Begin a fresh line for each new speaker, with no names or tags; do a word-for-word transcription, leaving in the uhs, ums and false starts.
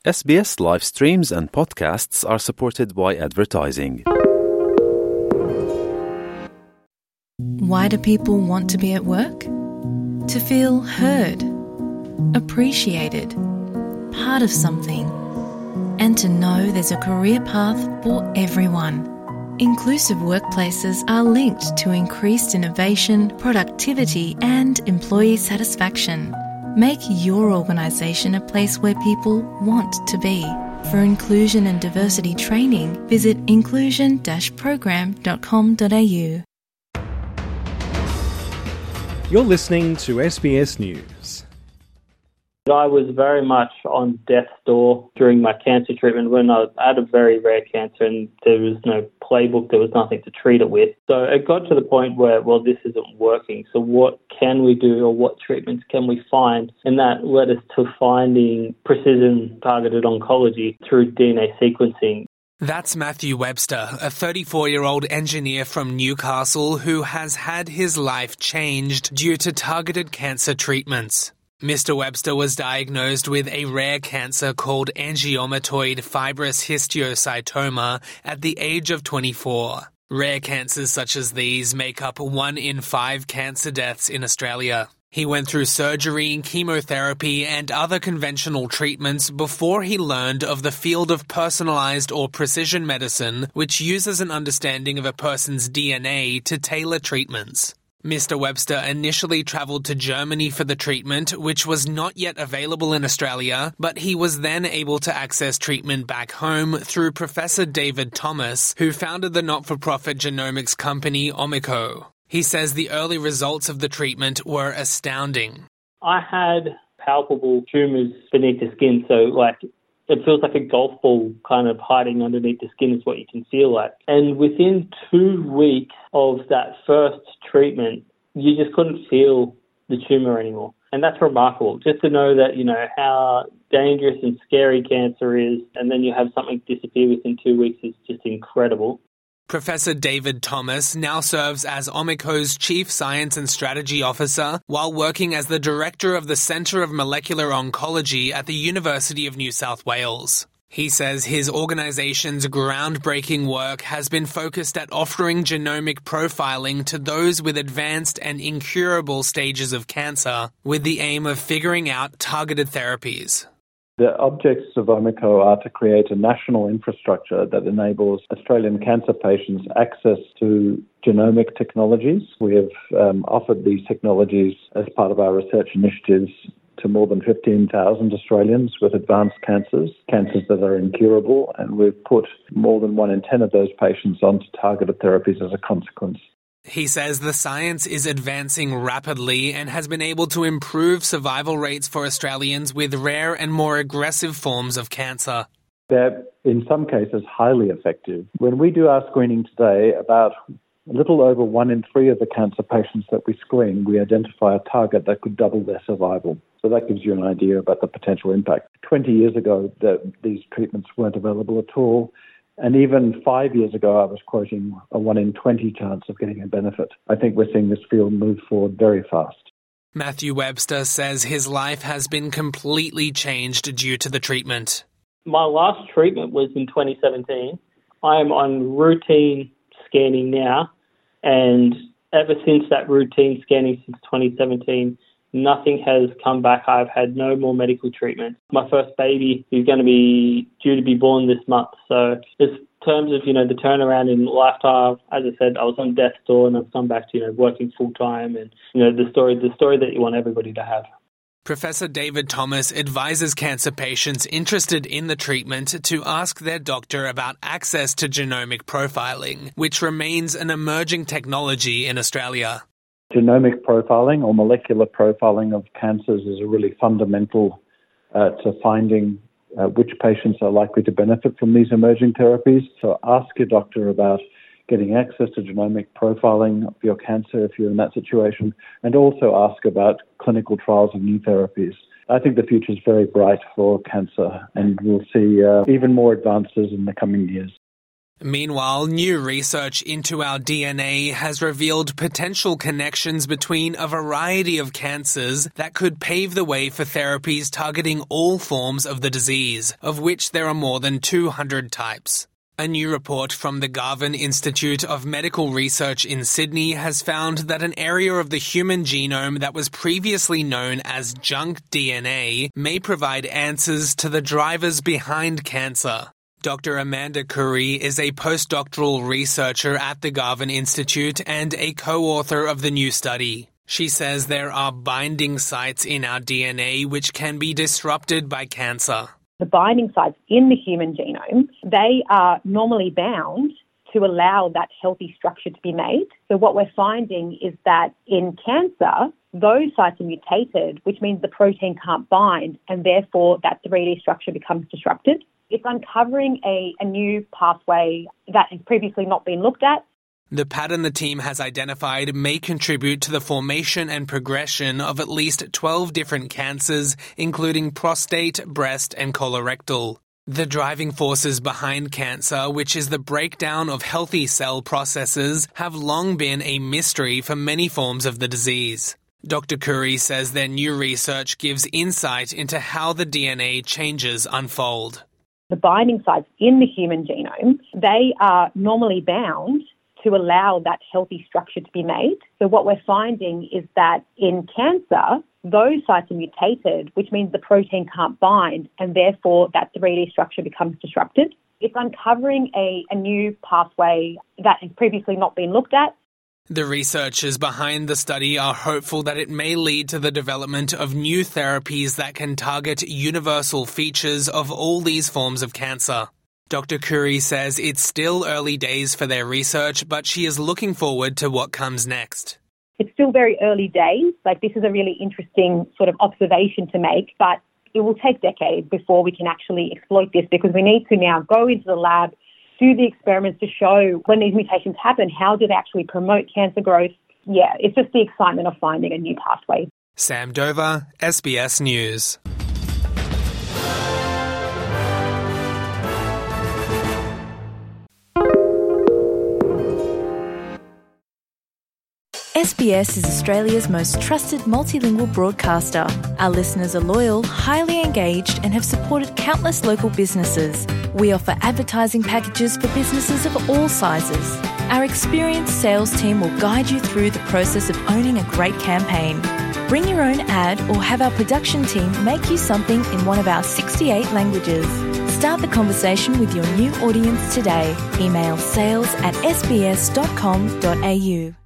S B S live streams and podcasts are supported by advertising.
Why do people want to be at work? To feel heard, appreciated, part of something, and to know there's a career path for everyone. Inclusive workplaces are linked to increased innovation, productivity, and employee satisfaction. Make your organisation a place where people want to be. For inclusion and diversity training, visit inclusion dash program dot com dot a u.
You're listening to S B S News.
I was very much on death's door during my cancer treatment when I had a very rare cancer and there was no playbook, there was nothing to treat it with. So it got to the point where, well, this isn't working. So what can we do or what treatments can we find? And that led us to finding precision targeted oncology through D N A sequencing.
That's Matthew Webster, a thirty-four-year-old engineer from Newcastle who has had his life changed due to targeted cancer treatments. Mister Webster was diagnosed with a rare cancer called angiomatoid fibrous histiocytoma at the age of twenty-four. Rare cancers such as these make up one in five cancer deaths in Australia. He went through surgery, chemotherapy, and other conventional treatments before he learned of the field of personalised or precision medicine, which uses an understanding of a person's D N A to tailor treatments. Mister Webster initially travelled to Germany for the treatment, which was not yet available in Australia, but he was then able to access treatment back home through Professor David Thomas, who founded the not-for-profit genomics company Omico. He says the early results of the treatment were astounding.
I had palpable tumours beneath the skin, so like it feels like a golf ball kind of hiding underneath the skin is what you can feel like. And within two weeks of that first treatment, you just couldn't feel the tumour anymore. And that's remarkable, just to know that, you know, how dangerous and scary cancer is, and then you have something disappear within two weeks is just incredible.
Professor David Thomas now serves as Omico's Chief Science and Strategy Officer while working as the Director of the Centre of Molecular Oncology at the University of New South Wales. He says his organisation's groundbreaking work has been focused at offering genomic profiling to those with advanced and incurable stages of cancer, with the aim of figuring out targeted therapies.
The objects of Omico are to create a national infrastructure that enables Australian cancer patients access to genomic technologies. We have um, offered these technologies as part of our research initiatives to more than fifteen thousand Australians with advanced cancers, cancers that are incurable, and we've put more than one in ten of those patients onto targeted therapies as a consequence.
He says the science is advancing rapidly and has been able to improve survival rates for Australians with rare and more aggressive forms of cancer.
They're, in some cases, highly effective. When we do our screening today, about a little over one in three of the cancer patients that we screen, we identify a target that could double their survival. So that gives you an idea about the potential impact. Twenty years ago, the, these treatments weren't available at all. And even five years ago, I was quoting a one in twenty chance of getting a benefit. I think we're seeing this field move forward very fast.
Matthew Webster says his life has been completely changed due to the treatment.
My last treatment was in twenty seventeen. I am on routine scanning now, and ever since that routine scanning since twenty seventeen, nothing has come back. I've had no more medical treatment. My first baby is going to be due to be born this month. So in terms of, you know, the turnaround in lifestyle, as I said, I was on death's door and I've come back to, you know, working full time and, you know, the story, the story that you want everybody to have.
Professor David Thomas advises cancer patients interested in the treatment to ask their doctor about access to genomic profiling, which remains an emerging technology in Australia.
Genomic profiling or molecular profiling of cancers is a really fundamental uh, to finding uh, which patients are likely to benefit from these emerging therapies. So ask your doctor about getting access to genomic profiling of your cancer if you're in that situation, and also ask about clinical trials of new therapies. I think the future is very bright for cancer, and we'll see uh, even more advances in the coming years.
Meanwhile, new research into our D N A has revealed potential connections between a variety of cancers that could pave the way for therapies targeting all forms of the disease, of which there are more than two hundred types. A new report from the Garvan Institute of Medical Research in Sydney has found that an area of the human genome that was previously known as junk D N A may provide answers to the drivers behind cancer. Doctor Amanda Curry is a postdoctoral researcher at the Garvan Institute and a co-author of the new study. She says there are binding sites in our D N A which can be disrupted by cancer.
The binding sites in the human genome, they are normally bound to allow that healthy structure to be made. So what we're finding is that in cancer, those sites are mutated, which means the protein can't bind, and therefore that three D structure becomes disrupted. It's uncovering a, a new pathway that has previously not been looked at.
The pattern the team has identified may contribute to the formation and progression of at least twelve different cancers, including prostate, breast, and colorectal. The driving forces behind cancer, which is the breakdown of healthy cell processes, have long been a mystery for many forms of the disease. Doctor Curry says their new research gives insight into how the D N A changes unfold.
The binding sites in the human genome, they are normally bound to allow that healthy structure to be made. So what we're finding is that in cancer, those sites are mutated, which means the protein can't bind, and therefore that three D structure becomes disrupted. It's uncovering a, a new pathway that has previously not been looked at.
The researchers behind the study are hopeful that it may lead to the development of new therapies that can target universal features of all these forms of cancer. Doctor Curry says it's still early days for their research, but she is looking forward to what comes next.
It's still very early days. Like, this is a really interesting sort of observation to make, but it will take decades before we can actually exploit this, because we need to now go into the lab, do the experiments to show when these mutations happen, how do they actually promote cancer growth. Yeah, it's just the excitement of finding a new pathway.
Sam Dover, S B S News.
S B S is Australia's most trusted multilingual broadcaster. Our listeners are loyal, highly engaged, and have supported countless local businesses. We offer advertising packages for businesses of all sizes. Our experienced sales team will guide you through the process of owning a great campaign. Bring your own ad or have our production team make you something in one of our sixty-eight languages. Start the conversation with your new audience today. Email sales at s b s dot com dot a u.